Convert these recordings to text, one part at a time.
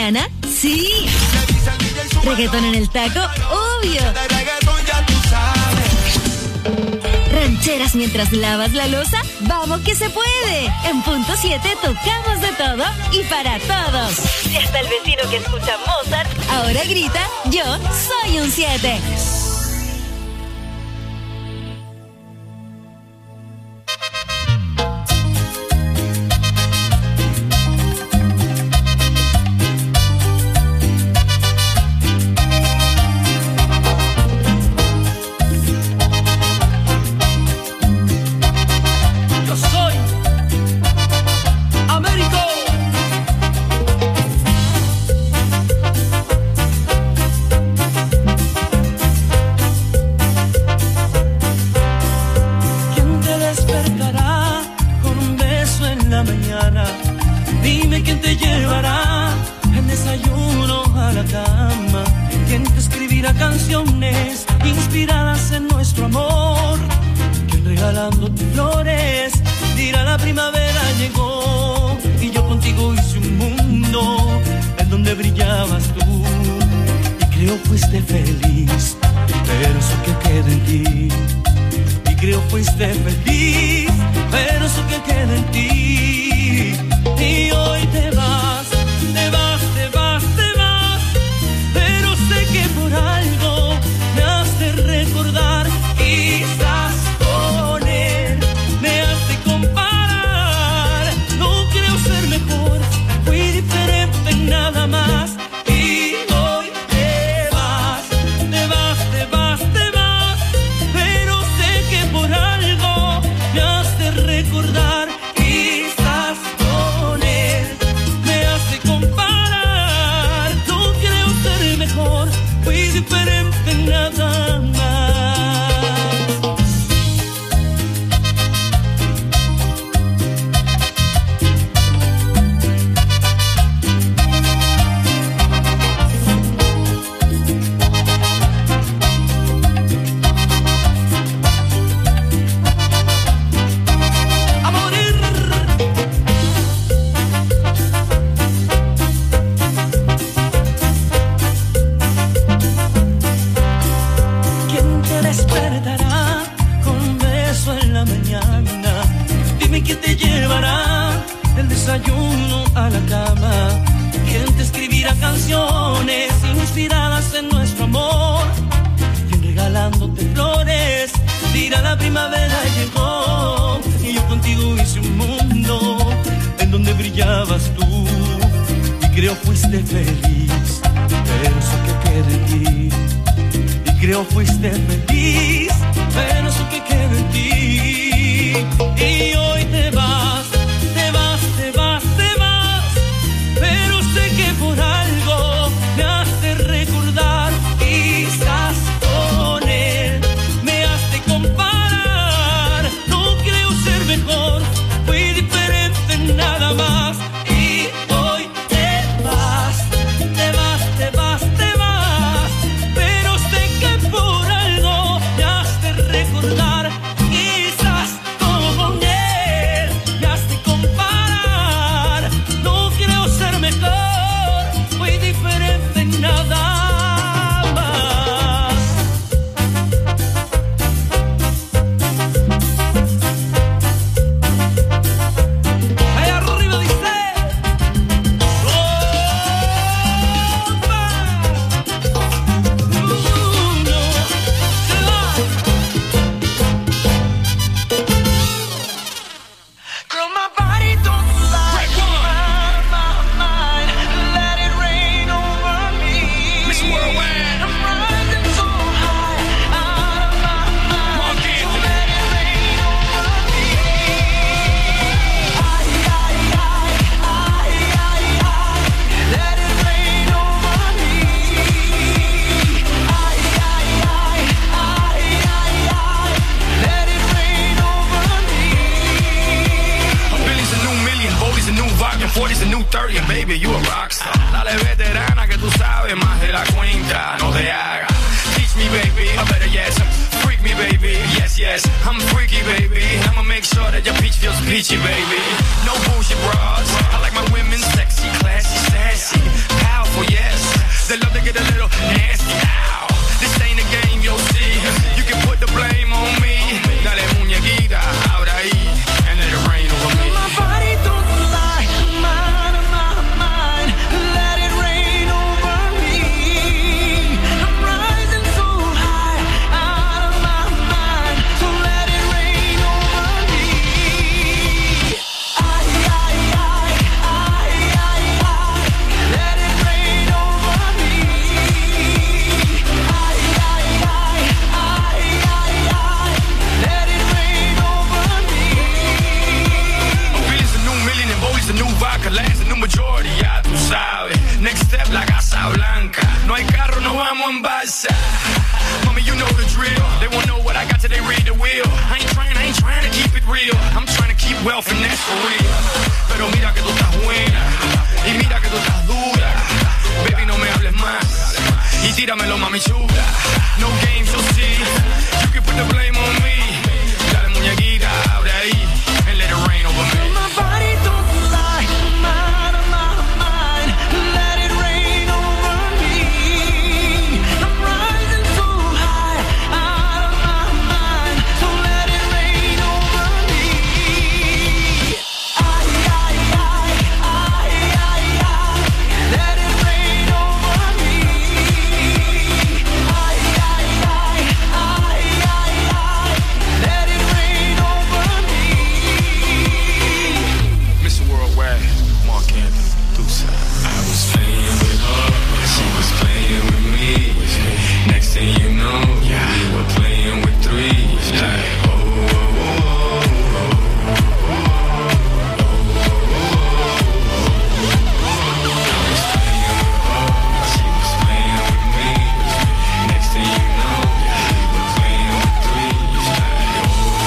mañana? Sí. Reggaetón en el taco, obvio. Rancheras mientras lavas la loza, ¡vamos que se puede! En punto 7 tocamos de todo y para todos. Y hasta el vecino que escucha Mozart ahora grita, yo soy un 7. Peachy, baby. No bullshit bras. I like my women sexy, classy, sassy. Power vamos en balsa. Mama, you know the drill. They won't know what I got till they read the wheel. I ain't trying to keep it real. I'm trying to keep wealth and that's for real. Pero mira que tú estás buena y mira que tú estás dura. Baby, no me hables más y tíramelo, mami chula. No games, you'll see. You can put the blame on me. Dale muñequita, abre ahí and let it rain over me. My body don't lie, I'm out of my mind. Let it rain over me. I'm rising too high, out of my mind. So let it rain over me. Ay, ay, ay, ay, ay, ay. Let it rain over me. Ay, ay, ay, ay, ay, ay. Let it rain over me. Mr. Worldwide, Mark Anthony, Deuce. I was playing with her, she was playing with me. Next thing you know, we were playing with threes. Like, oh, oh, oh, oh, I was playing with her, she was playing with me. Next thing you know, we were playing with threes. Like,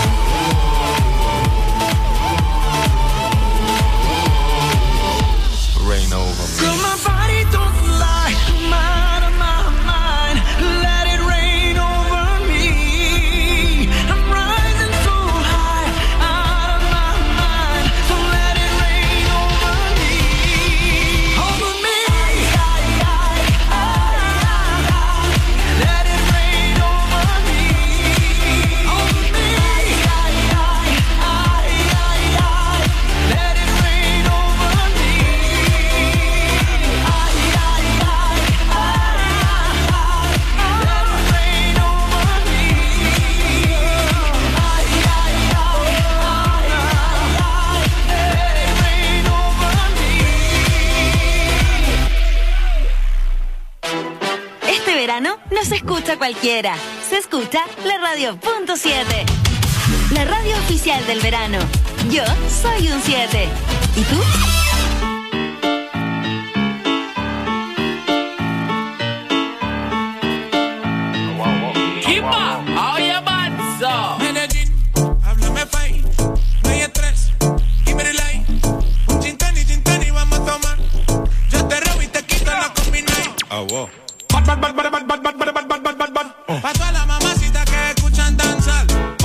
rain over me. Girl, my body don't lie, I'm out of my mind. Let it rain over me. I'm rising too high, out of my mind. So let it rain over me. Over me. Ay, ay, ay, ay, ay. Let it rain over me. Over me. Ay, ay, ay, ay, ay. Let it rain over me. Ay, ay, ay, let it rain over me. Ay, ay, let it rain over me. Este verano no se escucha cualquiera, se escucha la radio.7. La radio oficial del verano. Yo soy un 7. ¿Y tú? Medellín, háblame fai, no hay estrés, give me the light. Un gin tonic, vamos a tomar. Yo te robo y te quito la combination. Pa' todas las mamacitas que escuchan danzar.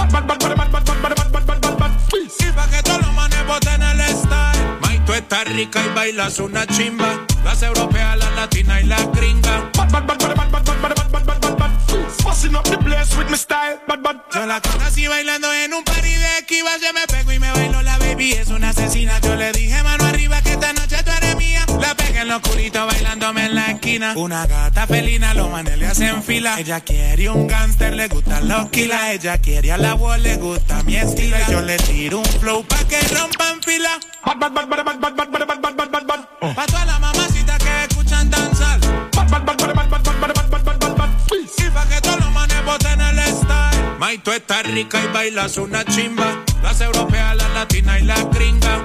Y pa' que todos los manes boten el style. May, tú estás rica y bailas una chimba. Las europeas, las latinas y las gringas. Yo la conocí bailando en un party de esquivas. Yo me pego y me bailo, la baby es una asesina. Yo le dije mano arriba que esta noche tú eres mía. La pegué en lo oscurito bailándome en la esquina. Una gata felina, los manes le hacen fila. Ella quiere un gangster, le gustan los kilas. Ella quiere a la voz, le gusta mi estilo. Yo le tiro un flow pa' que rompan fila. Pa' todas las mamacitas que escuchan danzar. Y pa' que todos los manes boten el style. May, tú estás rica y bailas una chimba. Las europeas, las latinas y las gringas.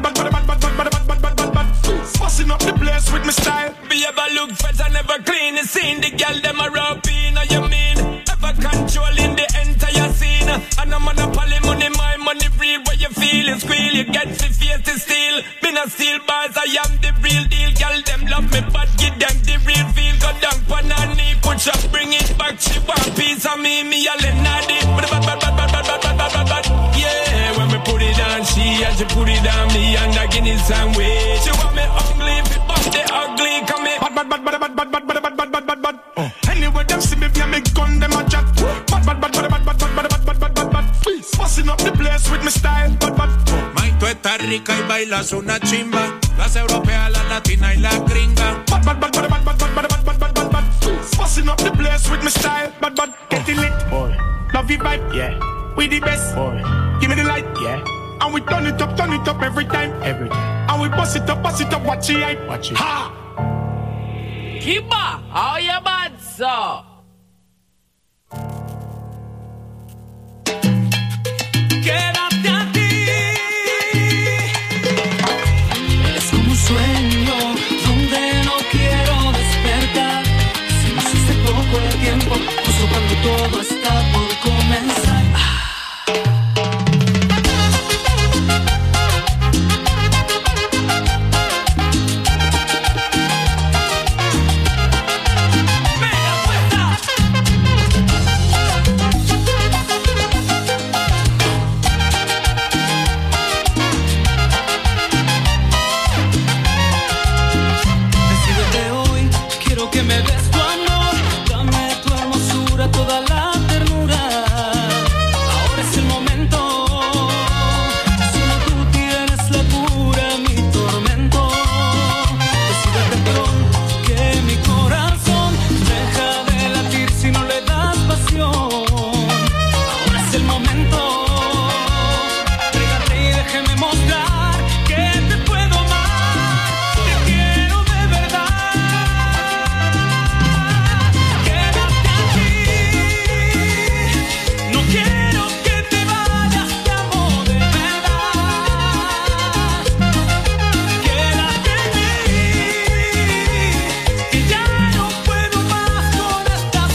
Fussing up the place with my style. Be ever look fresh and never clean. You seen the girl them a rapping, you mean? Ever controlling the entire scene. And I'm on a poly money, my money real. Where you feel it, squeal, you get the face to steal. Been a steel bars, I am the real deal. Girl them love me, but give them the real feel. Go down, panani, push up, bring it back. She want piece of me a Lenadi. Yeah, when me put it on she and she put it on me and I give it some way. She want me ugly, if it bump the ugly, come here. Anyway, them see me via me gun, them a chat. Fussing up the place with my style. May, tú estás rica y bailas una chimba. Las europeas, las latinas y las gringas. Fussing up the place with my style. Getting lit, boy. Love you vibe, yeah. We the best, boy. Give me the light, yeah. And we turn it up every time. And we bust it up, watch it hype. Ha! Kiba, how you bad, so? Quédate aquí. Es como un sueño donde no quiero despertar. Si me hiciste por que me des tu amor, dame tu hermosura, toda la ternura. Ahora es el momento, solo tú tienes la cura, mi tormento. Decídete pronto que mi corazón deja de latir si no le das pasión. Ahora es el momento, pégate y déjeme mostrar que te puedo amar. Te quiero de verdad. Quédate aquí. No quiero que te vayas, te amo de verdad. Quédate en mí, que ya no puedo más con esta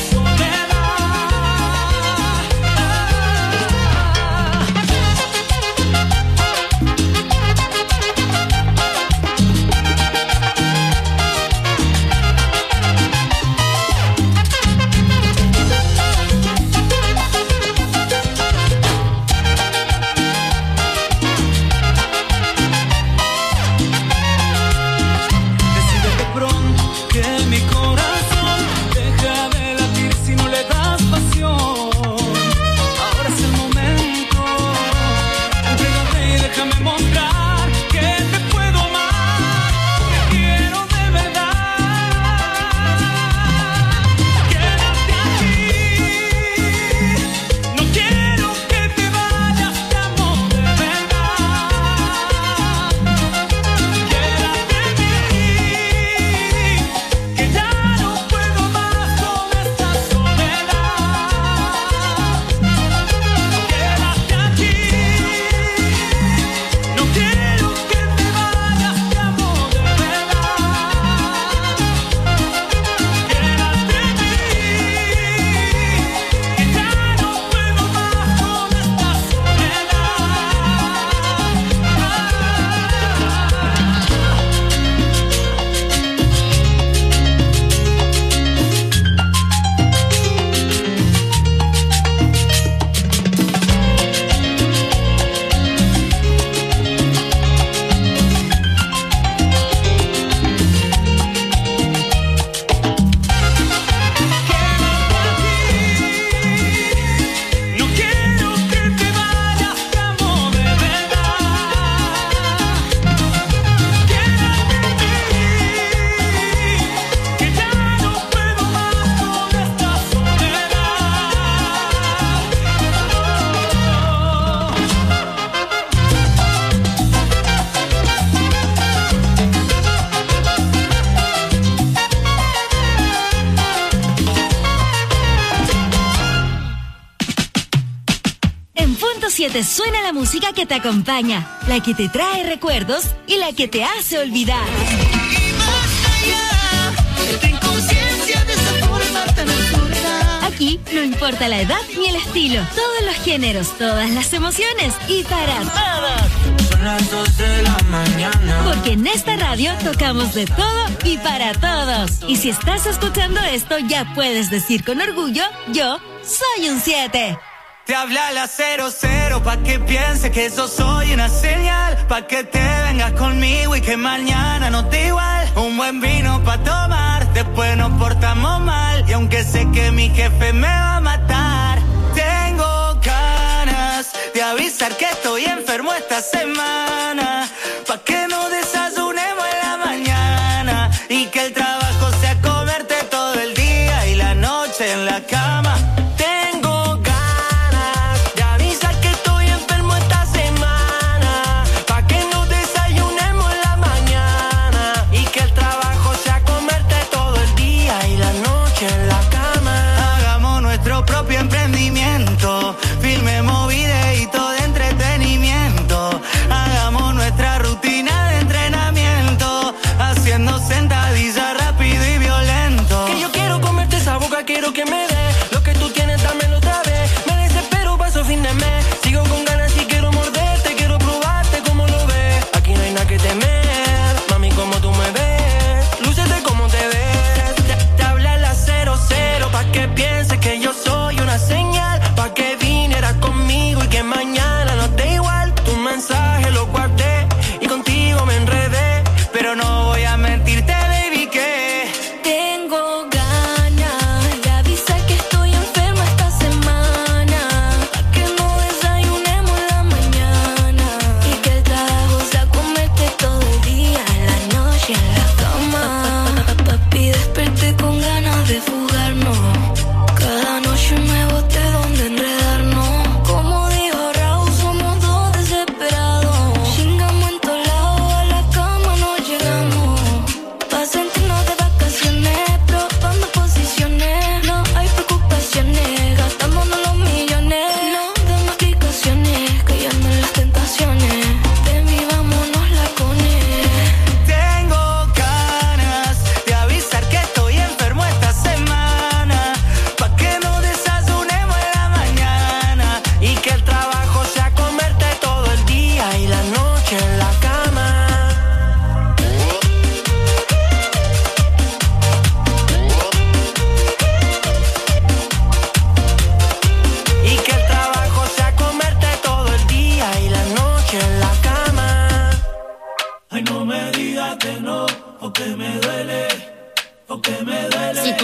Decídete pronto que mi corazón deja de latir si no le das pasión. Ahora es el momento, entrégate y déjame mostrar que te puedo amar. Te quiero de verdad. Quédate aquí. No quiero que te vayas, te amo de verdad. Quédate en mí, que ya no puedo más con esta soledad. Quédate aquí. No quiero que te vayas, te amo de verdad. Quédate en mí, que ya no puedo más con esta No quiero que te vayas, te amo de verdad. Quédate en mí, que ya no puedo más con esta En punto 7 suena la música que te acompaña, la que te trae recuerdos y la que te hace olvidar. Aquí no importa la edad ni el estilo, todos los géneros, todas las emociones y para todos. Son las 2 de la mañana. Porque en esta radio tocamos de todo y para todos. Y si estás escuchando esto, ya puedes decir con orgullo, yo soy un 7. Te habla la 00 pa' que piense que eso soy una señal, pa' que te vengas conmigo y que mañana no te igual. Un buen vino pa' tomar, después nos portamos mal. Y aunque sé que mi jefe me va a matar, tengo ganas de avisar que estoy enfermo esta semana, pa' que no desayunemos en la mañana y que el trabajo sea comerte todo el día y la noche en la cama. Propio emprendimiento, filmemos videíto de entretenimiento, hagamos nuestra rutina de entrenamiento, haciendo sentadillas rápido y violento. Que yo quiero comerte esa boca, quiero que me dé lo que tú tienes, dámelo otra vez. Me desespero, paso fin de mes, sigo con ganas y quiero morderte, quiero probarte como lo ves. Aquí no hay nada que temer, mami, como tú me ves, lúcete como te ves. Te habla la 00 pa' que piense que yo soy una señal, pa' que vinieras conmigo y que mañana no te igual. Tu mensaje lo guardé y contigo me enredé, pero no voy a mentirte, baby, que tengo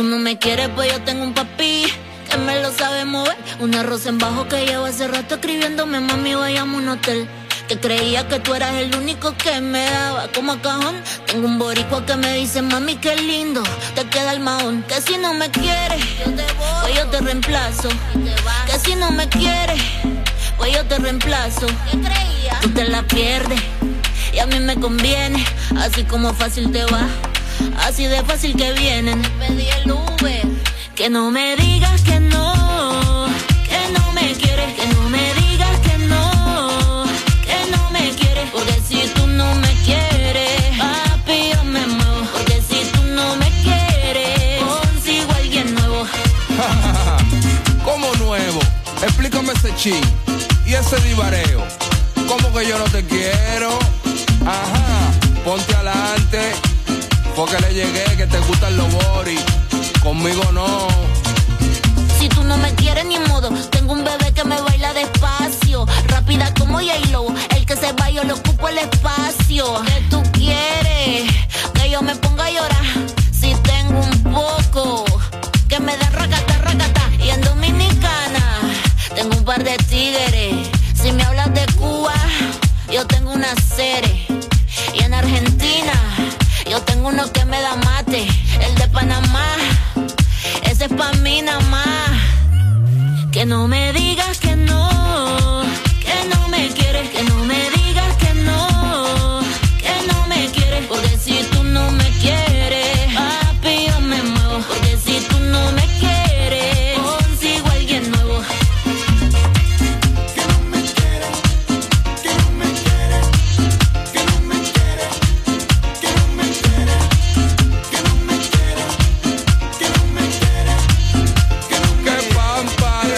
no me quieres, pues yo tengo un papi que me lo sabe mover. Un arroz en bajo que llevo hace rato escribiéndome, mami, vayamos a un hotel. Que creía que tú eras el único que me daba como cajón. Tengo un boricua que me dice, mami, qué lindo te queda el mahón. Que si no me quieres, yo te voy, pues yo te reemplazo. Que si no me quieres, pues yo te reemplazo. ¿Qué creías? Tú te la pierdes y a mí me conviene. Así como fácil te va, así de fácil que vienen. Pedí el Uber. Que no me digas que no me quieres. Que no me digas que no me quieres. Porque si tú no me quieres, papi, yo me muevo. Porque si tú no me quieres, consigo a alguien nuevo. ¿Cómo nuevo? Explícame ese chin y ese divareo. ¿Cómo que yo no te quiero? Ajá, ponte adelante, porque le llegué que te gustan los boris. Conmigo no. Si tú no me quieres ni modo, tengo un bebé que me baila despacio, rápida como J-Lo, el que se va yo le ocupo el espacio. ¿Qué tú quieres? Que yo me ponga a llorar. Si tengo un poco, que me da racata, racata. Y en Dominicana, tengo un par de tigres. Si me hablas de Cuba, yo tengo una serie. Y en Argentina, yo tengo uno que me da mate. El de Panamá, ese es pa' mí nada más. Que no me digas que no me quieres. Que no me digas que no me quieres. Porque si tú no me quieres, papi, yo me muevo. Porque si tú no me quieres, consigo a alguien nuevo. Que no me quiere, que no me quiere, que no me quiere, que no me quiere, que no me quiere, que no me quiere, que no me quiere. ¡Qué pámpara!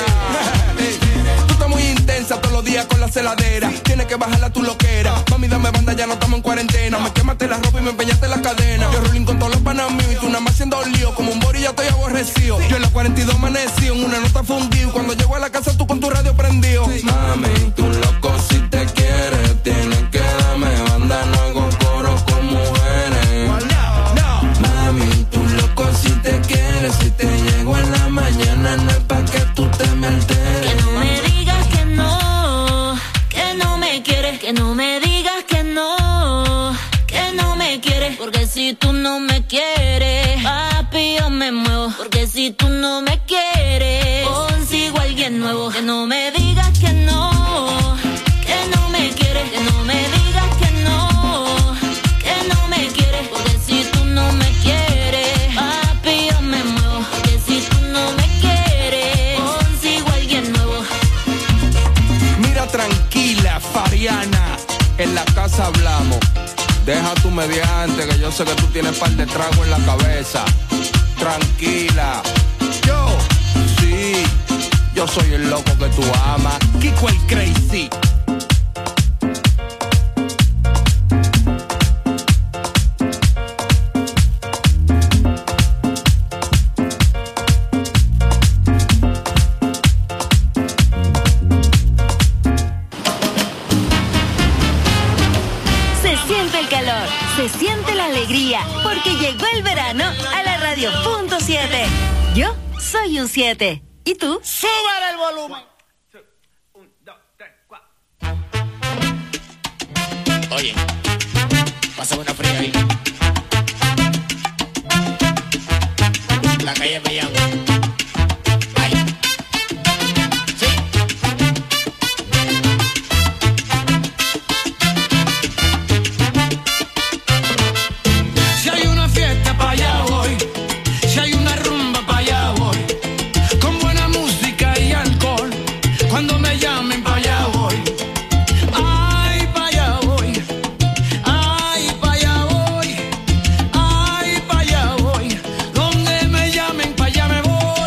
Tú estás muy intensa todos los días con la celadera. Tienes que bajarla tu loquera. Mami, dame banda, ya no estamos en cuarentena. Me quemaste la ropa y me empeñaste la cadena. Yo rolling con todos los panas míos y tú nada más haciendo lío. Como un bori ya estoy aborrecido. Yo en la 42 amanecí, en una nota fundido. Cuando llego a la casa tú con tu radio prendido. Mami, tú loco si te quieres. Tienes que darme banda, no hago coro con mujeres. Mami, tú loco si te quieres. Si te llego en la mañana no es pa' que tú te me alteres. Que no me digas que no me quieres. Que no me digas que no me quieres. Porque si tú no me quieres, papi, yo me muevo. Porque si tú no me quieres, consigo a alguien nuevo. Que no me digas que no me quieres. Que no me digas que no me quieres. Porque si tú no me quieres, papi, yo me muevo. Porque si tú no me quieres, consigo a alguien nuevo. Mira, tranquila, Fariana, en la casa hablamos. Deja tu mediante, que yo sé que tú tienes par de trago en la cabeza. Tranquila. Yo soy el loco que tú amas. Kiko el Crazy. Se siente la alegría, porque llegó el verano a la radio punto 7. Yo soy un 7. ¿Y tú? ¡Súbale el volumen! 1, 2, 3, 4. Oye, pásame una fría ahí. La calle me llama. Donde me llamen, pa' allá me voy.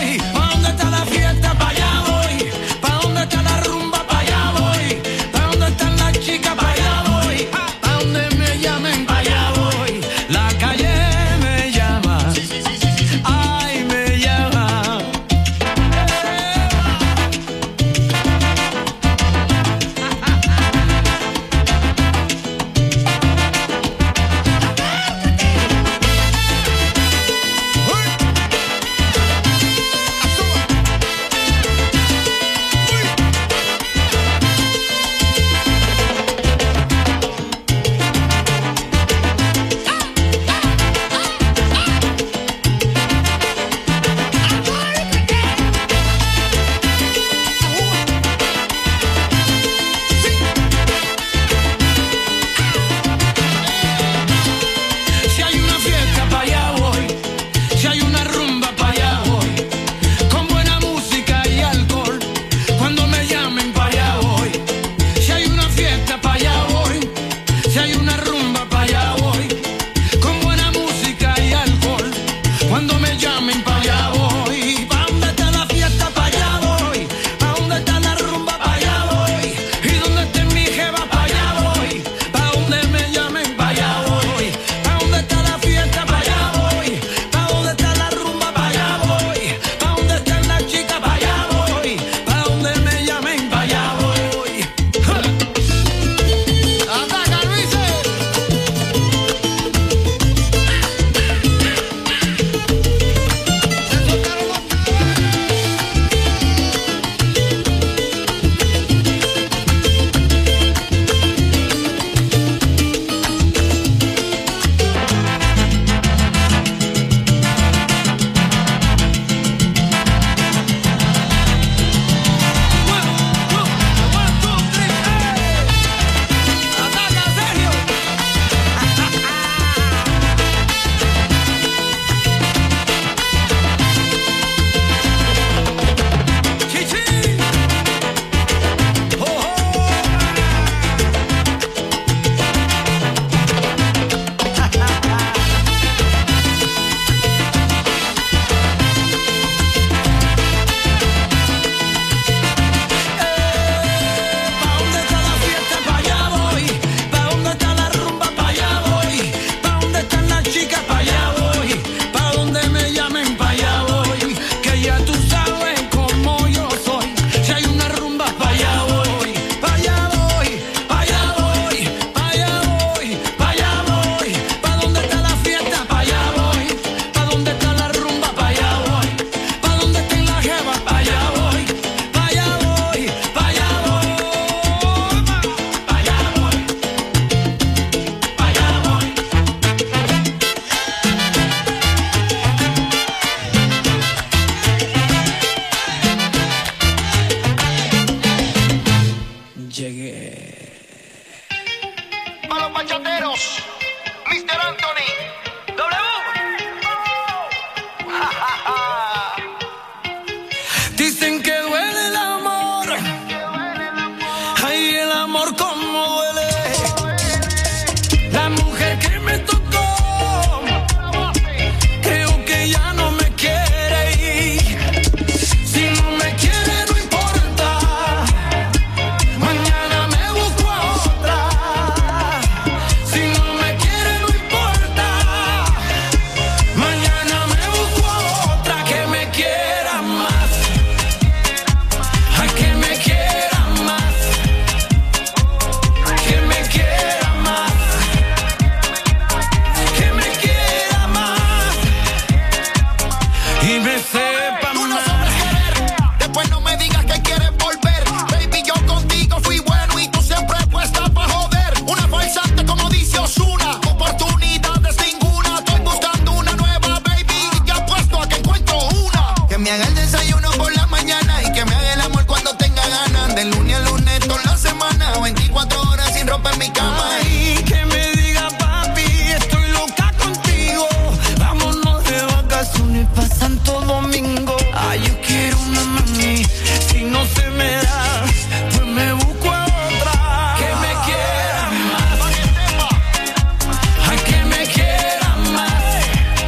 y me sepa Tú no mal. sabes querer, después no me digas que quieres volver. Baby, yo contigo fui bueno y tú siempre puesta pa' joder. Una farsante como dice Ozuna, oportunidades ninguna. Estoy buscando una nueva, baby, y te apuesto a que encuentro una. Que me haga el desayuno por la mañana y que me haga el amor cuando tenga ganas. De lunes a lunes toda la semana, 24 horas sin ropa en mi cama. Ay, que me diga papi, estoy loca contigo. Vámonos de vacaciones pa' Santo Domingo. Ay, yo quiero una mami, si no se me da, pues me busco a otra. Que me quiera más. Ay, que me quiera más.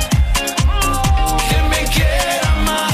Que me quiera más.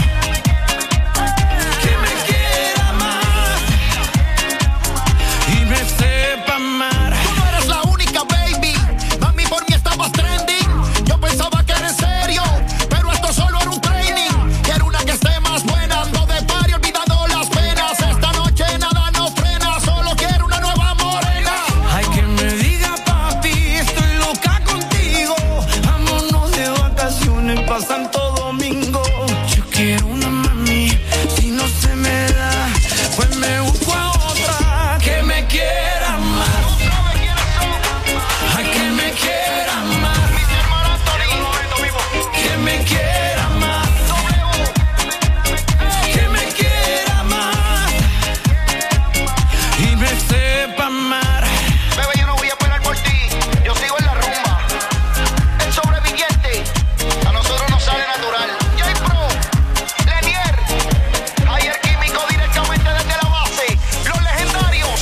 Que me quiera más. Y me sepa amar. Tú no eres la única, baby. Mami, por mí estabas trending. Yo pensaba que era en serio, pero esto solo era un training. Quiero una que esté más buena, ando de party olvidando las penas. Esta noche nada nos frena, solo quiero una nueva morena. Ay, que me diga papi, estoy loca contigo. Vámonos de vacaciones pa' Santo Domingo. Yo quiero una mami, si no se me da, pues me busco a otra. Que me quiera más. Ay, que me quiera más. Que me quiera más. Que me quiera más. Y me sepa amar. Bebé, yo no voy a esperar por ti, yo sigo en la rumba. El sobreviviente, a nosotros nos sale natural. J-Pro, Lenier, Javier Químico directamente desde la base. Los legendarios.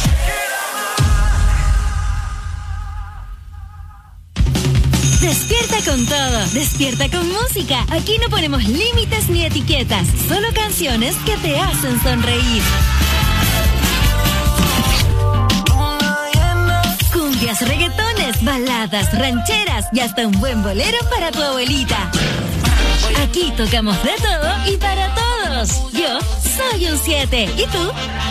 Despierta con todo, despierta con música. Aquí no ponemos límites ni etiquetas, solo canciones que te hacen sonreír. Cumbias, reggaetones, baladas, rancheras y hasta un buen bolero para tu abuelita. Aquí tocamos de todo y para todos. Yo soy un 7. ¿Y tú?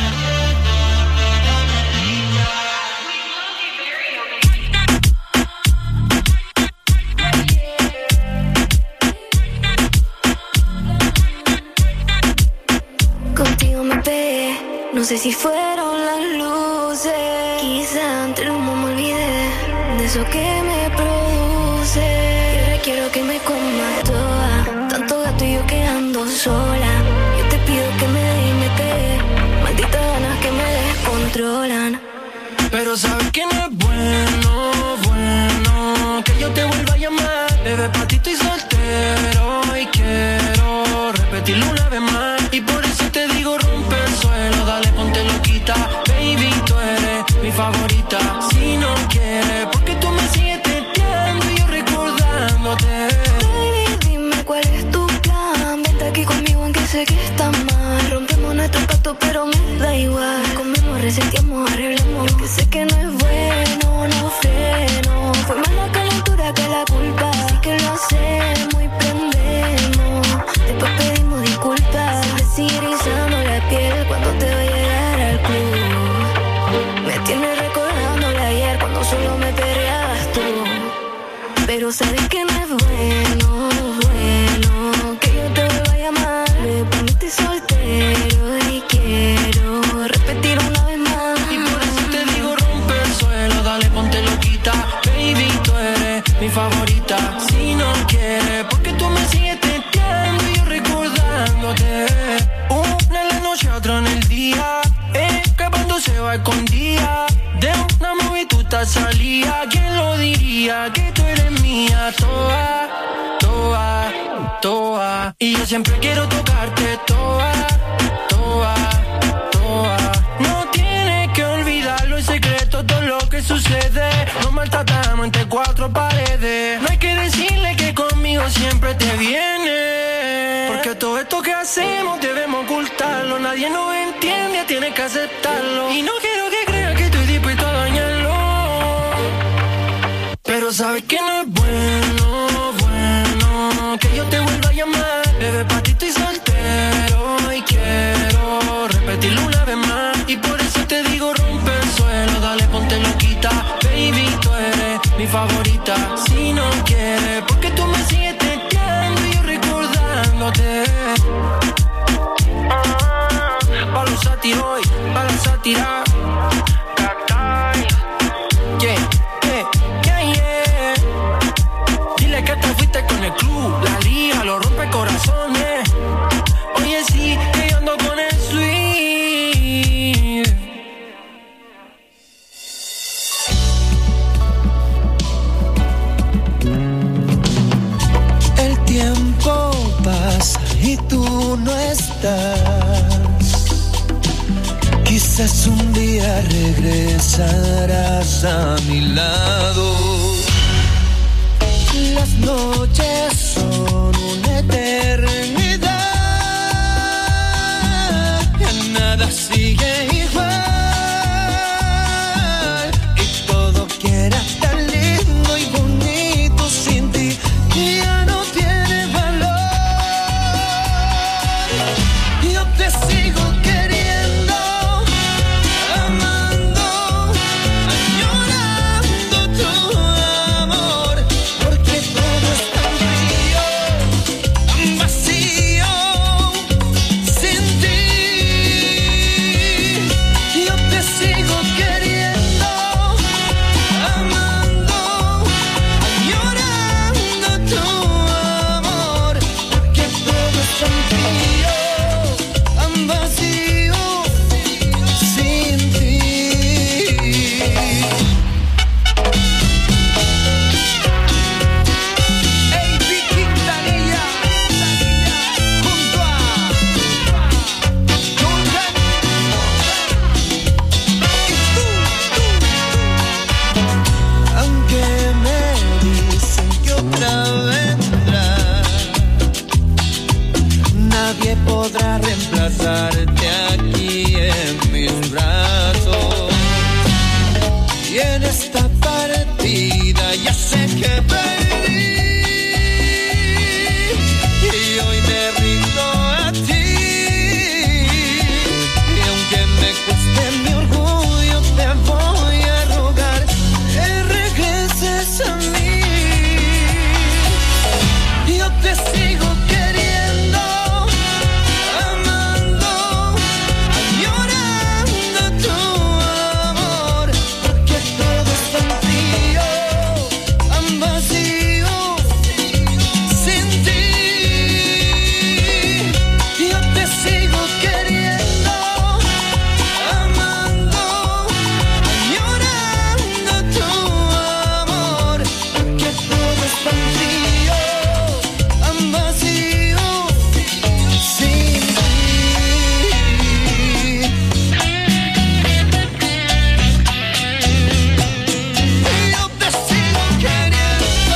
Contigo me pegué, no sé si fueron las luces. Quizá entre el humo me olvidé de eso que me produce. Y ahora quiero que me comas toda, tanto gato y yo quedando sola. Yo te pido que me dé y me pegue, malditas ganas que me descontrolan. Pero sabes que no es bueno que yo te vuelva a llamar. Bebé, pa' ti estoy soltero y quiero repetirlo una vez más. Y por eso te digo, rompe el suelo, dale, ponte loquita. Baby, tú eres mi favorita. Si no quieres, porque tú me sigues teteando y yo recordándote. Baby, dime cuál es tu plan. Vente aquí conmigo aunque sé que está mal. Rompemos nuestro pacto pero me da igual. Comemos, reseteamos, arreglamos. Porque sé que no es bueno, no freno. Fue más la calentura que la culpa. Así que lo hacemos y prendemos. Después pedimos disculpas. Sigue erizando la piel cuando te va a llegar al club. Me tienes recordando ayer cuando solo me perreabas tú. Pero sabes que no es bueno que yo te vuelva a llamar. Me poniste soltero y quiero repetir una vez más. Y por eso te digo, rompe el suelo, dale, ponte loquita. Baby, tú eres mi favorita. Si no quieres, porque tú me sigues teteando y yo recordándote. Una en la noche, otra en el día, escapándose va escondida. De una movie tú te salía. ¿Quién lo diría? Que tú eres mía. Toda, toda, toda. Y yo siempre quiero tocarte toda, toda, toda. No tienes que olvidarlo en secreto todo lo que sucede. Nos maltratamos entre cuatro paredes. No hay que decirle que conmigo siempre te viene. Porque todo esto que hacemos debemos ocultarlo. Nadie nos entiende, tienes que aceptarlo. Y no quiero que creas que estoy dispuesto a dañarlo. Pero sabes que no es bueno que yo te vuelva a llamar. Bebé, pa' ti estoy soltero y quiero repetirlo una vez más. Y por eso te digo, rompe el suelo, dale, ponte loquita. Baby, tú eres mi favorita. Si no quieres, porque tú me sigues teteando y yo recordando. tú no estás, quizás un día regresarás a mi lado. Las noches son una eternidad, ya nada sigue igual y todo que era tan lindo y bonito sin ti ya no tiene valor. Yo te sigo queriendo, amando, añorando tu amor, porque todo es tan frío, tan vacío sin ti. Yo te sigo queriendo, amando, añorando tu amor, porque todo es tan frío, tan vacío sin ti. AB Quintanilla junto a Jordan y tú. Aunque me dicen que otra vendrá, nadie podrá reemplazarte aquí en mis brazos. Y en esta partida ya sé que perdí y hoy me rindo a ti. Y aunque me cueste mi orgullo, te voy a rogar que regreses a mí. Yo te sigo queriendo, amando, añorando tu amor, porque todo es tan frío, tan vacío sin ti. Yo te sigo queriendo, amando, añorando tu amor, porque todo es tan frío, tan vacío sin ti. Yo te sigo queriendo.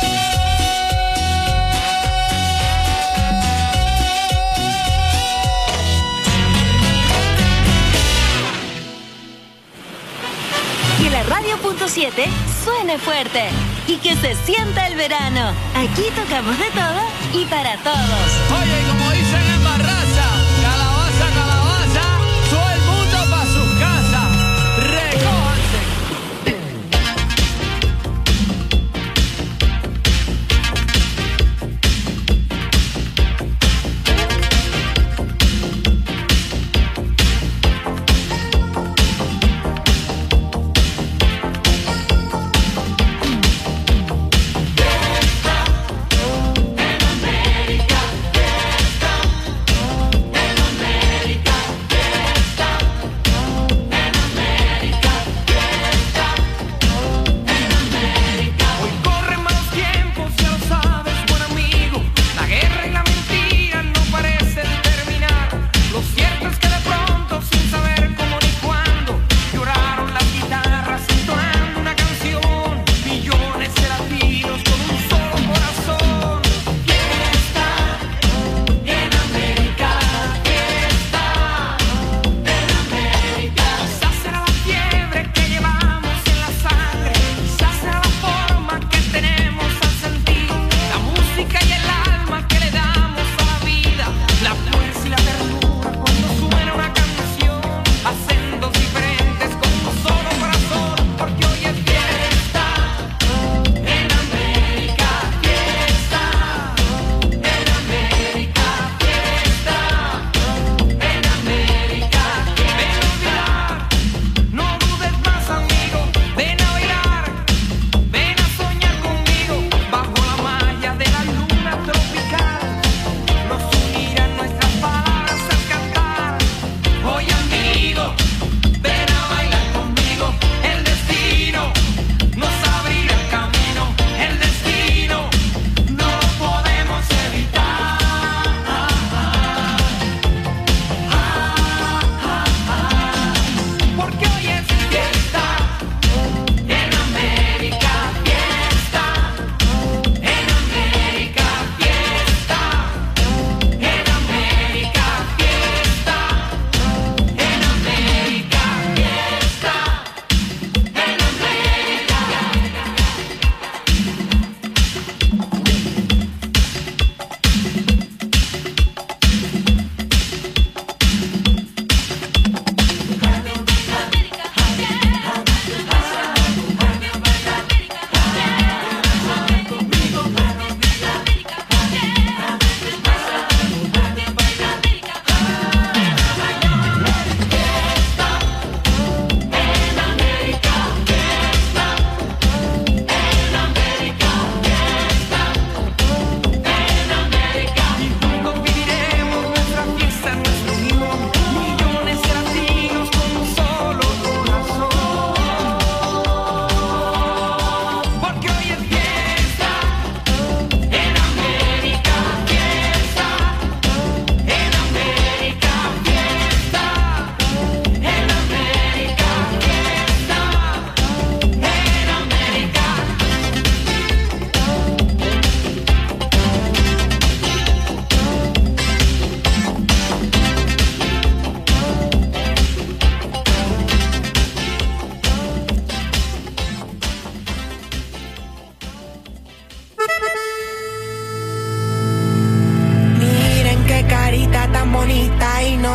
Y la radio.7 suene fuerte y que se sienta el verano. Aquí tocamos de todo y para todos. Oye, como dicen en Barraza, calabaza, calabaza, todo el mundo pa' sus casas. Recójanse. Fiesta en América, fiesta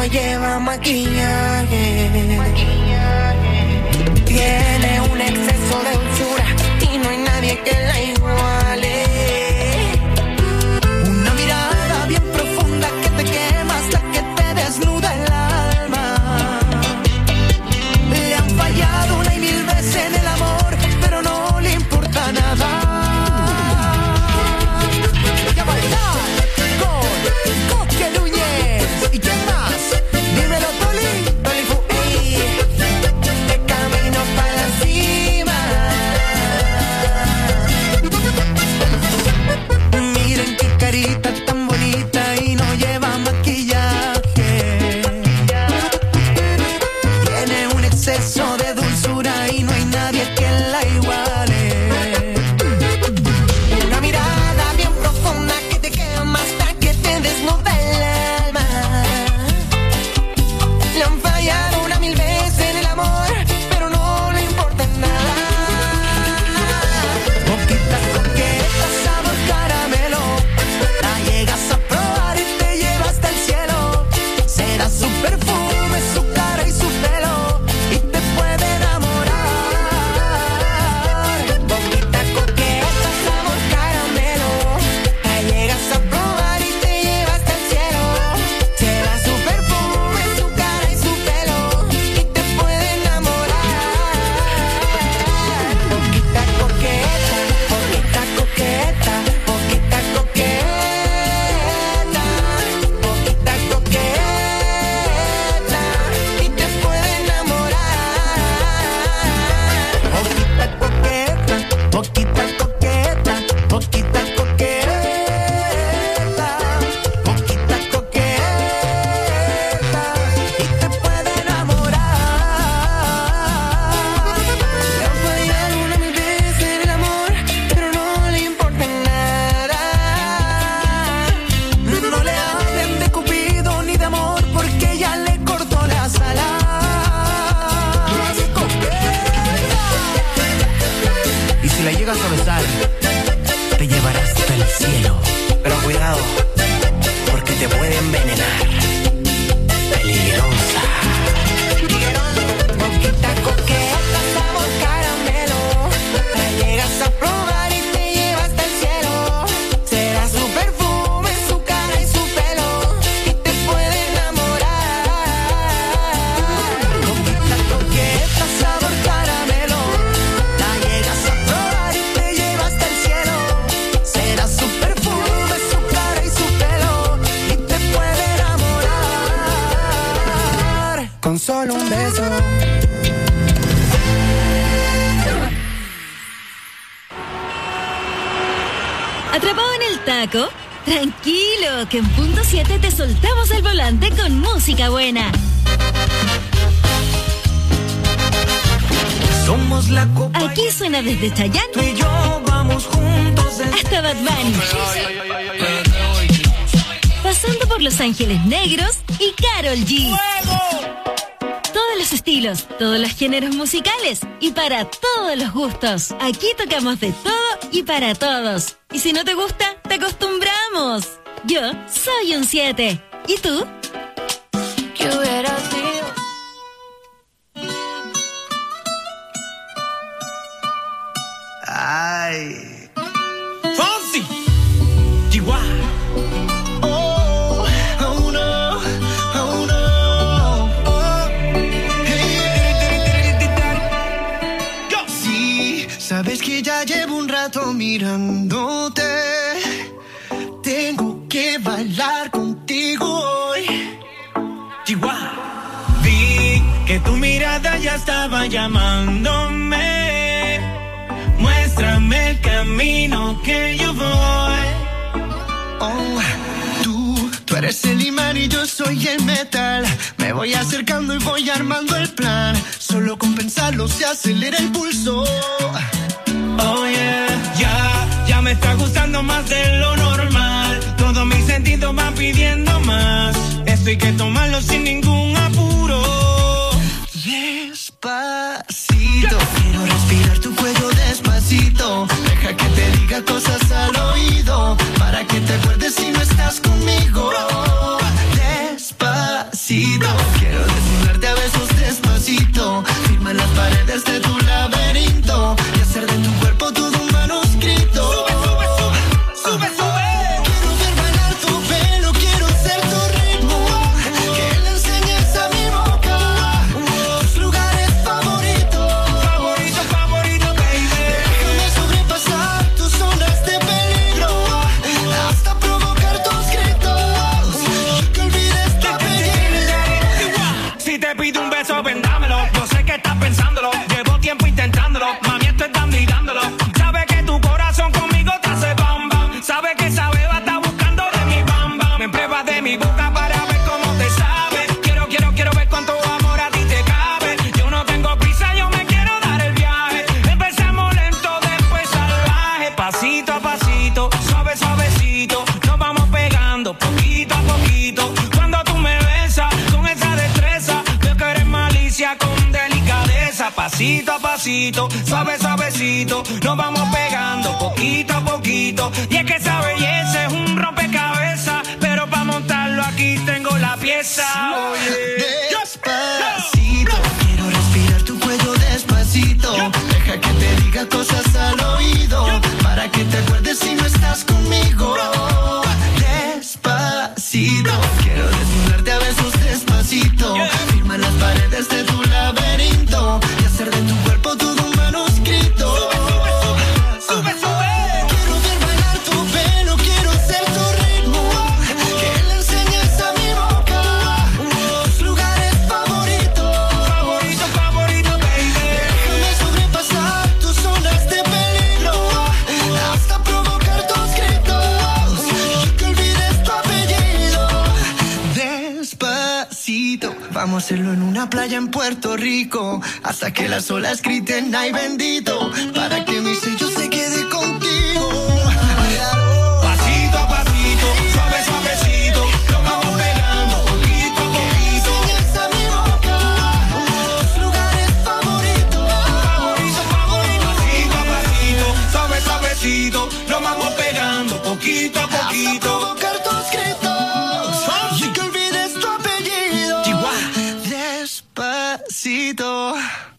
no lleva maquillaje. Tiene un exceso de dulzura y no hay nadie que la iguale. Una mirada bien profunda que te quema hasta que te desnuda el alma. Le han fallado una y mil veces en el amor, pero no le importa nada. Ya bailar con Coque Núñez. ¿Y quién más? Dímelo, Toli Fu, ey. De camino para la cima. Miren qué carita tan bonita y no lleva maquillaje. Tiene un exceso de dulzura y no hay nadie que la iguale. Una mirada bien profunda que te quema hasta que te desnuda el alma. Le han fallado una mil veces en el amor, pero no le importa nada. Poquita coqueta, sabor caramelo. La llegas a probar y te lleva hasta el cielo. Será su perfume, su cara y su pelo, y te puede enamorar. Poquita coqueta, sabor caramelo. La llegas a probar y te lleva hasta el cielo. Será su perfume, su cara y su pelo, y te puede enamorar. Poquita coqueta, poquita coqueta, poquita coqueta, poquita coqueta, y te puede enamorar. Poquita coqueta, poquita coqueta, poquita coqueta, poquita coqueta, y te puede enamorar. Le han fallado una mil veces en el amor, pero no le importa nada. No le hablen de Cupido ni de amor, porque ya le cortó las alas. Y si la llegas a besar, te llevarás hasta el cielo. Pero cuidado, porque te puede envenenar. Peligrosa. Poquita coqueta, sabor caramelo. La llegas a probar y te lleva hasta el cielo. Será su perfume, su cara y su pelo, y te puede enamorar. Poquita coqueta, sabor caramelo. La llegas a probar y te lleva hasta el cielo. Será su perfume, su cara y su pelo, y te puede enamorar. Con solo un beso. ¿Atrapado en el taco? Tranquilo, que en punto 7 te soltamos el volante con música buena. Somos la copa. Aquí suena desde Tú Chayanne y yo vamos juntos hasta Bad Bunny, pasando por Los Ángeles Negros y Karol G. Todos los estilos, todos los géneros musicales y para todos los gustos. Aquí tocamos de todo y para todos. Y si no te gusta, te acostumbramos. Yo soy un 7. ¿Y tú? ¿Qué hubiera sido? Ay. Fonsi, Chihuahua. Oh, oh no, oh no, oh. Sí, sabes que ya llevo un rato mirándote. Tengo que bailar contigo hoy. Chihuahua. Vi que tu mirada ya estaba llamándome. Muéstrame el camino que yo voy. Oh, tú eres el imán y yo soy el metal. Me voy acercando y voy armando el plan. Solo con pensarlo se acelera el pulso. Oh yeah, ya me está gustando más de lo normal. Todos mis sentidos van pidiendo más. Esto hay que tomarlo sin ningún apuro. Despacito, quiero respirar tu cuello despacito. Deja que te diga cosas al oído, para que te acuerdes si no estás conmigo. Despacito. Baby, boca para ver cómo te sabe. Quiero ver cuánto amor a ti te cabe. Yo no tengo prisa, yo me quiero dar el viaje. Empezamos lento, después salvaje. Pasito a pasito, suave, suavecito. Nos vamos pegando poquito a poquito. Cuando tú me besas con esa destreza, veo que eres malicia con delicadeza. Pasito a pasito, suave, suavecito. Nos vamos pegando poquito a poquito. Y es que esa belleza es un rompecabezas, pero para montarlo aquí tengo la pieza. Despacito, quiero respirar tu cuello despacito. Deja que te diga cosas al oído, para que te acuerdes si no estás conmigo. Despacito, quiero desnudarte a besos despacito. Firma las paredes de tu laberinto y hacer de tu cuerpo todo un manuscrito. Sube, sube. Quiero ver bailar tu pelo, quiero ser tu ritmo. Que le enseñes a mi boca los lugares favoritos. Favorito, baby. Déjame sobrepasar tus zonas de peligro, hasta provocar tus gritos y que olvides tu apellido. Despacito, vamos a hacerlo en una playa en Puerto Rico, hasta que las olas griten ay bendito, para que mi sello se quede contigo. Pasito a pasito, suave, suavecito. Nos vamos pegando poquito a poquito. Enseñas a mi boca los lugares favoritos. Favorito. Pasito a pasito, suave, suavecito. Nos vamos pegando poquito a poquito. Hasta provocar tus gritos y que olvides tu apellido. Despacito.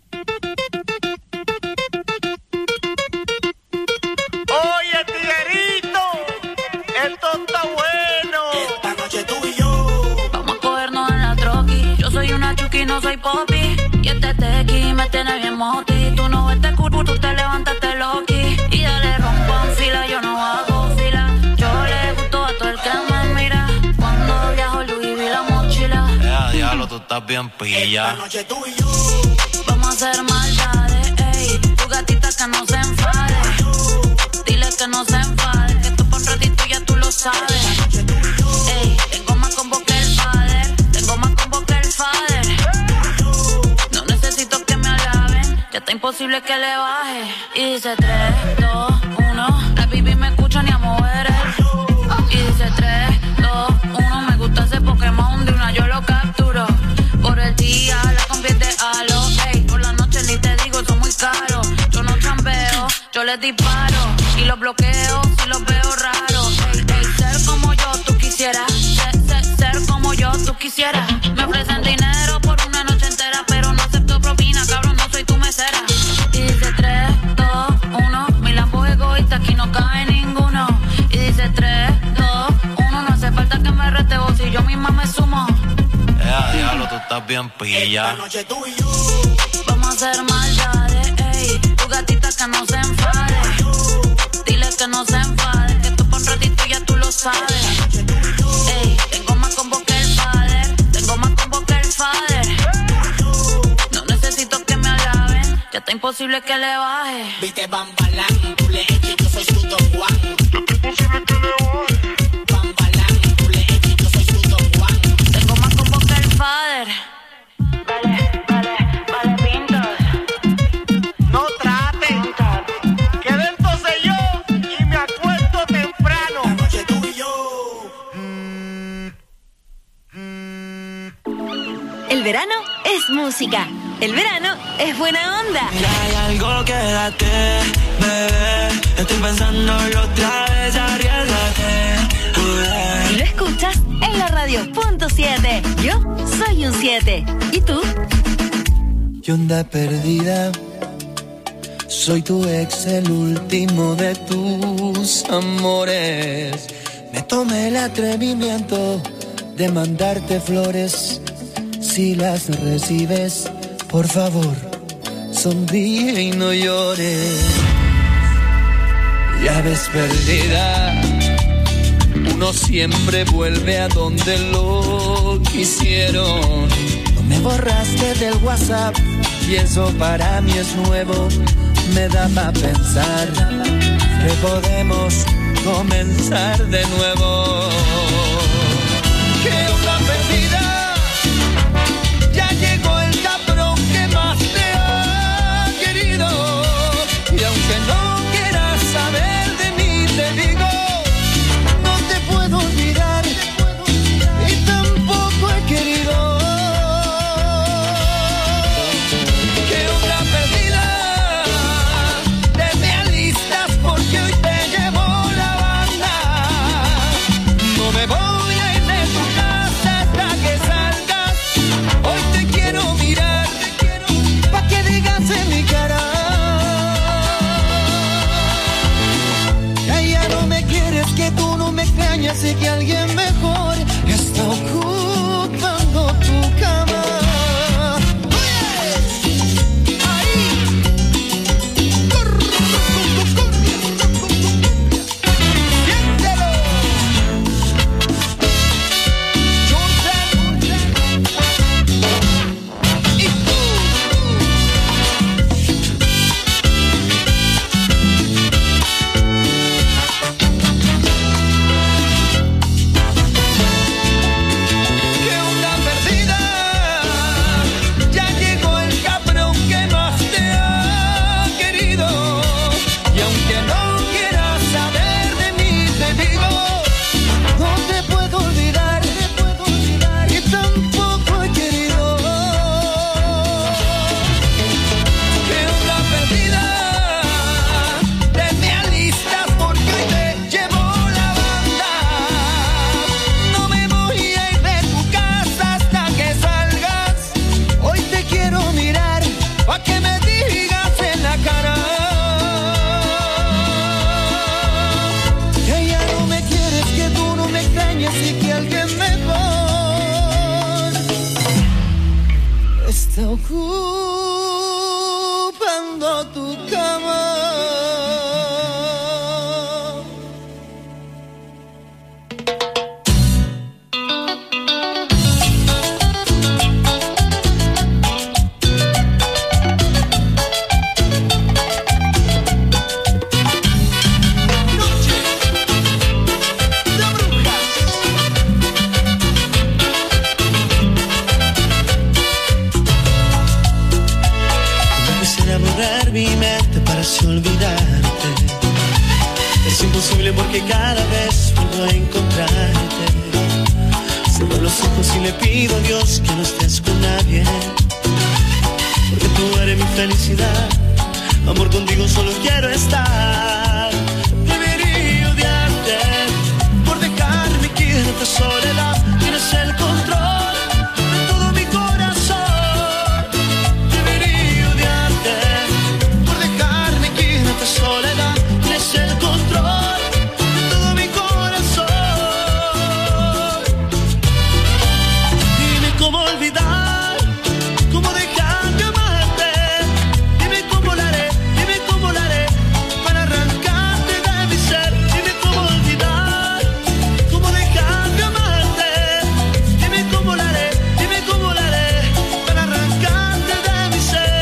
Oye, tiguerito, esto está bueno. Esta noche tú y yo Vamos a cogernos en la troqui. Yo soy una chuki, no soy popi. Y este tequi me tiene bien moti. Tú no ves este curvo, tú te levantaste loqui. Y dale rompo en fila, yo no hago fila. Yo le gusto a todo el que me mira. Cuando viajo Louis vi la mochila. Diablo, tú estás bien pilla. esta noche tú y yo Vamos a hacer maldades, ey. Tu gatita que no se enfade. Dile que no se enfade, que tú por un ratito ya tú lo sabes. Ey, tengo más combo que el fader. Tengo más combo que el fader. No necesito que me alaben, ya está imposible que le baje. Y dice 3, 2, 1. La baby me escucha ni a mover él. Y dice 3, 2, 1. Me gusta ese Pokémon de una, yo lo capturo. Por el día la convierte a lo, ey. Por la noche ni te digo, son muy caros. Yo no chambeo, yo les disparo. Y los bloqueo si los veo raros. Ey, ey, ser como yo tú quisieras. Ser como yo tú quisieras. Me ofrecen dinero por una noche entera, pero no acepto propina, cabrón, no soy tu mesera. Y dice 3, 2, 1. Mi lampo es egoísta, aquí no cabe ninguno. Y dice 3, 2, 1. No hace falta que me rete vos, si yo misma me sumo. Diablo, tú estás bien pilla. esta noche tú y yo Vamos a hacer maldades, ey. Tu gatita que no se enfade. Dile que no se enfade, que tú por un ratito ya tú lo sabes. Ey, tengo más combo que el fader. Tengo más combo que el fader. No necesito que me alaben, ya está imposible que le baje. viste bambalán, tú le eches, yo soy su Don Juan. Bambalán, tú le eches, yo soy su Don Juan. Tengo más combo que el fader. Vale, pintas. No traten, que dentro sé yo y me acuesto temprano. Esta noche tú y yo El verano es música. El verano es buena onda. Mira, hay algo, quédate, bebé. Estoy pensándolo otra vez, arriesgate. Y lo escuchas en la radio .7. Yo soy un 7. ¿Y tú? Y onda perdida, soy tu ex, el último de tus amores. Me tomé el atrevimiento de mandarte flores. Si las recibes, por favor, sonríe y no llores. Ya ves, perdida, uno siempre vuelve a donde lo quisieron. No me borraste del WhatsApp y eso para mí es nuevo. Me da para pensar que podemos comenzar de nuevo. Que ocupando tu cama. Mi mente para así olvidarte. Es imposible porque cada vez vuelvo a encontrarte. Cierro los ojos y le pido a Dios que no estés con nadie, porque tú eres mi felicidad. Amor, contigo solo quiero estar. Debería odiarte por dejarme aquí en esta soledad. Tienes el control de todo mi corazón. Debería odiarte soledad, tienes el control de todo mi corazón. Dime cómo olvidar, cómo dejar de amarte. Dime cómo lo haré para arrancarte de mi ser. Dime cómo olvidar, cómo dejar de amarte. Dime cómo lo haré para arrancarte de mi ser.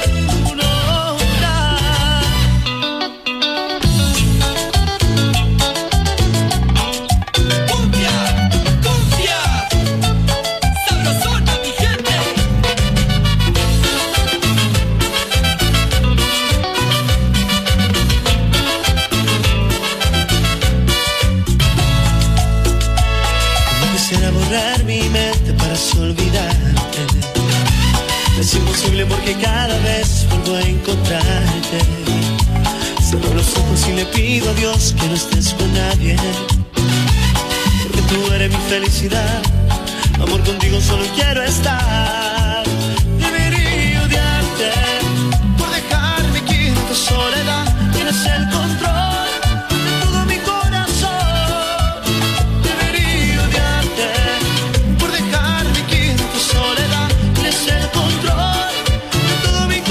Mi mente para así olvidarte. Es imposible porque cada vez vuelvo a encontrarte. Cierro los ojos y le pido a Dios que no estés con nadie, porque tú eres mi felicidad. Amor, contigo solo quiero estar. Debería odiarte por dejarme aquí en esta soledad. Tienes el control de todo mi corazón. Debería odiarte por dejarme aquí en esta soledad. Tienes el control de todo mi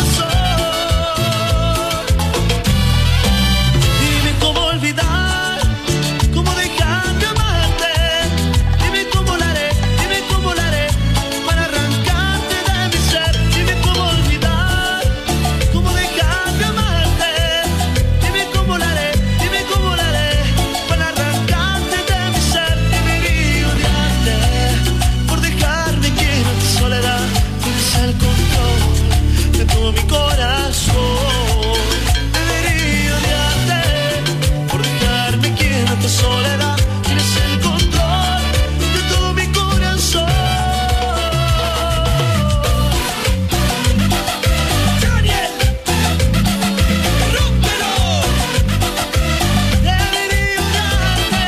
corazón. Dime cómo olvidar, cómo dejar de amarte. Dime cómo lo haré para arrancarte de mi ser. Dime cómo olvidar, cómo dejar de amarte. Dime cómo lo haré para arrancarte de mi ser. Debería odiarte por dejarme aquí en esta soledad. Tienes el control de todo mi corazón. Debería odiarte por dejarme aquí en esta soledad. Tienes el control de todo mi corazón. Daniel, rómpelo. Debería odiarte.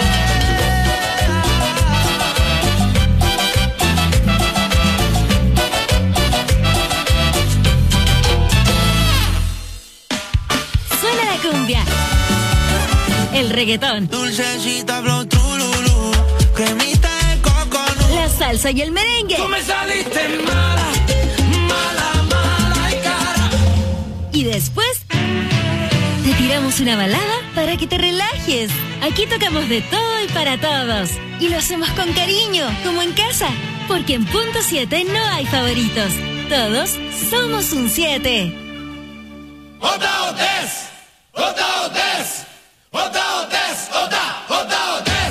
Suena la cumbia, el reggaetón, Dulcecita, flow, trululú, cremita de coconut. la salsa y el merengue. Tú me saliste mala, mala, mala y cara. Y después te tiramos una balada para que te relajes. Aquí tocamos de todo y para todos. Y lo hacemos con cariño, como en casa. Porque en punto 7 no hay favoritos. Todos somos un 7. Otra Otés, otra Otés, otra Otés, otra Otés.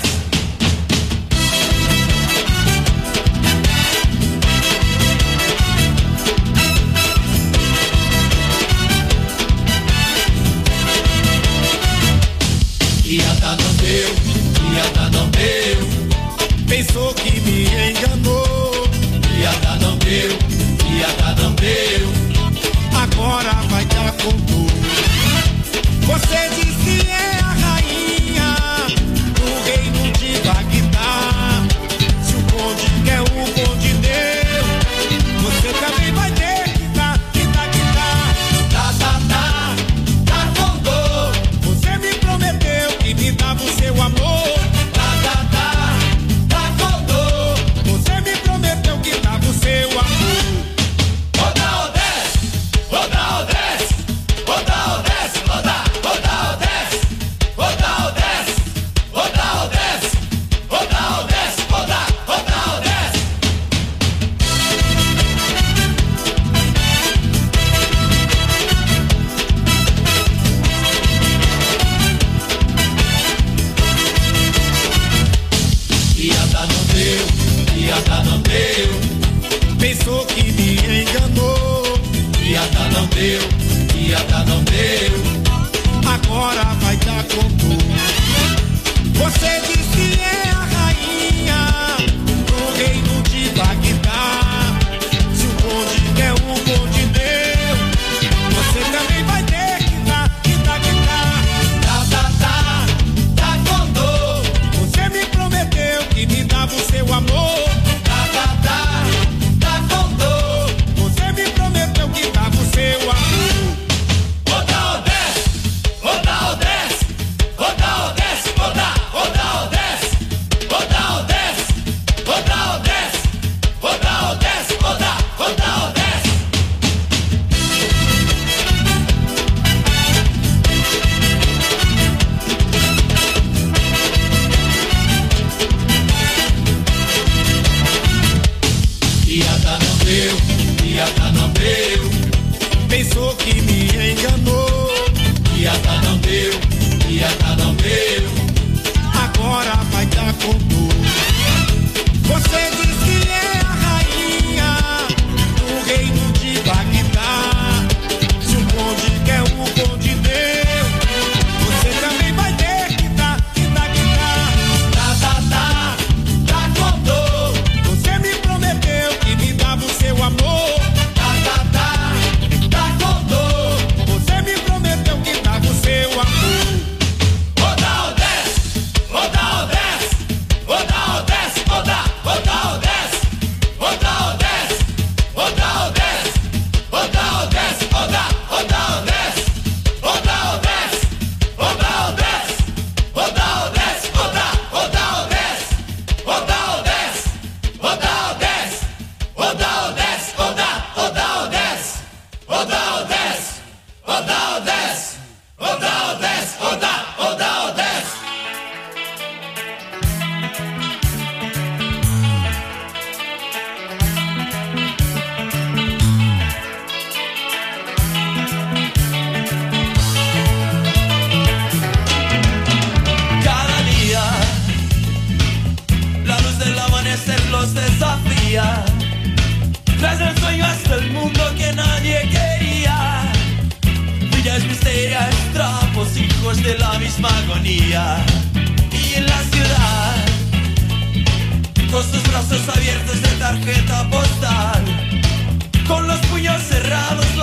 Iada não deu, pensou que me enganou. Iada não deu, agora vai dar com tudo. Você diz que é a rainha, não deu. Pensou que me enganou. Piada não deu, piada não deu. Agora vai dar com tudo. Você diz que é a rainha do reino de Bagdá. Se o bonde quer um bonde meu, você também vai ter que dar, que dar, que dar. Tá com dor. Você me prometeu que me dava o seu amor. Tá com dor. Você me prometeu que dava o seu amor. Piada não deu. Pensou que me enganou. Piada não deu, piada não deu. Agora vai dar com tudo. Você diz que é a rainha do reino de Bagdá. Se o bonde quer um bonde meu, você também vai ter que dar, que dar, que dar. Tá com dor. Você me prometeu que me dava o seu amor. Tras el sueño hasta el mundo que nadie quería. Villas misterias, trapos, hijos de la misma agonía. Y en la ciudad, con sus brazos abiertos de tarjeta postal, con los puños cerrados